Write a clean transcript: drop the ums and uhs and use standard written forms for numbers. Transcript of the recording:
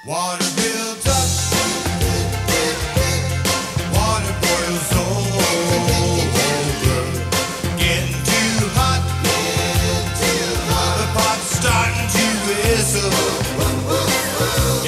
Water builds up, water boils over. Getting too hot, the pot's starting to whistle.